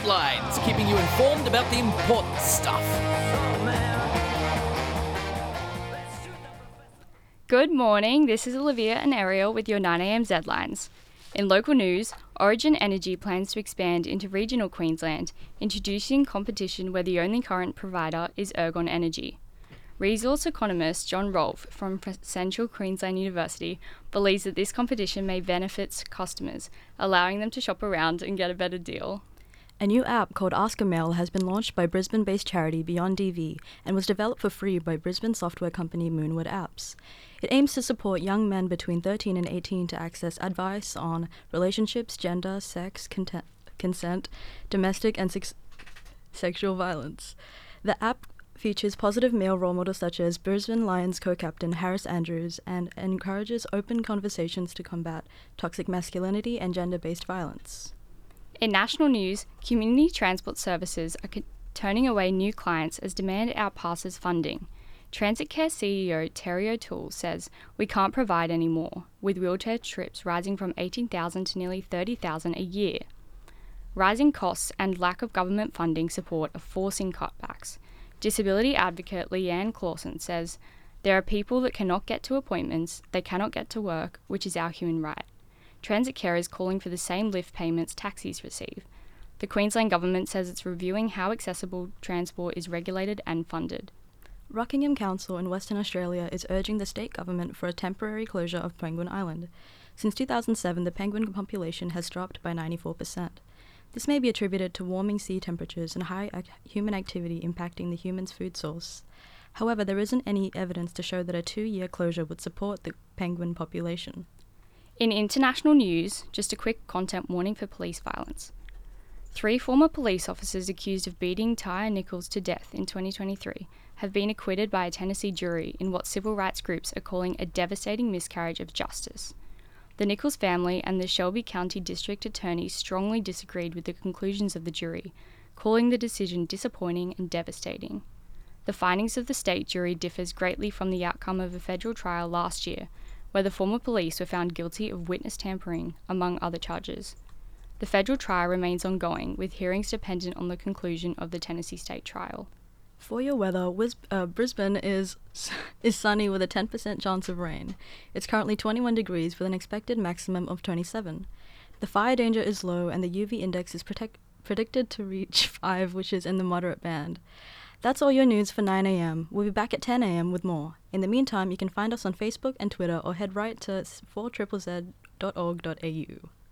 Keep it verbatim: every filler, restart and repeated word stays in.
Zlines, keeping you informed about the important stuff. Good morning, this is Olivia and Ariel with your nine a m Zlines. In local news, Origin Energy plans to expand into regional Queensland, introducing competition where the only current provider is Ergon Energy. Resource economist John Rolfe from Central Queensland University believes that this competition may benefit customers, allowing them to shop around and get a better deal. A new app called Ask a Mail has been launched by Brisbane-based charity Beyond D V and was developed for free by Brisbane software company Moonwood Apps. It aims to support young men between thirteen and eighteen to access advice on relationships, gender, sex, content, consent, domestic and sex- sexual violence. The app features positive male role models such as Brisbane Lions co-captain Harris Andrews and encourages open conversations to combat toxic masculinity and gender-based violence. In national news, community transport services are co- turning away new clients as demand outpasses funding. Transit Care C E O Terry O'Toole says, "We can't provide any more, with wheelchair trips rising from eighteen thousand to nearly thirty thousand a year." Rising costs and lack of government funding support are forcing cutbacks. Disability advocate Leanne Clausen says, "There are people that cannot get to appointments, they cannot get to work, which is our human right." Transit Care is calling for the same lift payments taxis receive. The Queensland Government says it's reviewing how accessible transport is regulated and funded. Rockingham Council in Western Australia is urging the state government for a temporary closure of Penguin Island. Since two thousand seven, the penguin population has dropped by ninety-four percent. This may be attributed to warming sea temperatures and high ac- human activity impacting the human's food source. However, there isn't any evidence to show that a two-year closure would support the penguin population. In international news, just a quick content warning for police violence. Three former police officers accused of beating Tyre Nichols to death in twenty twenty-three have been acquitted by a Tennessee jury in what civil rights groups are calling a devastating miscarriage of justice. The Nichols family and the Shelby County District Attorney strongly disagreed with the conclusions of the jury, calling the decision disappointing and devastating. The findings of the state jury differs greatly from the outcome of a federal trial last year, where the former police were found guilty of witness tampering, among other charges. The federal trial remains ongoing, with hearings dependent on the conclusion of the Tennessee state trial. For your weather, Wis- uh, Brisbane is is sunny with a ten percent chance of rain. It's currently twenty-one degrees with an expected maximum of twenty-seven. The fire danger is low and the U V index is protect- predicted to reach five, which is in the moderate band. That's all your news for nine a m. We'll be back at ten a m with more. In the meantime, you can find us on Facebook and Twitter or head right to four z z z dot org dot a u.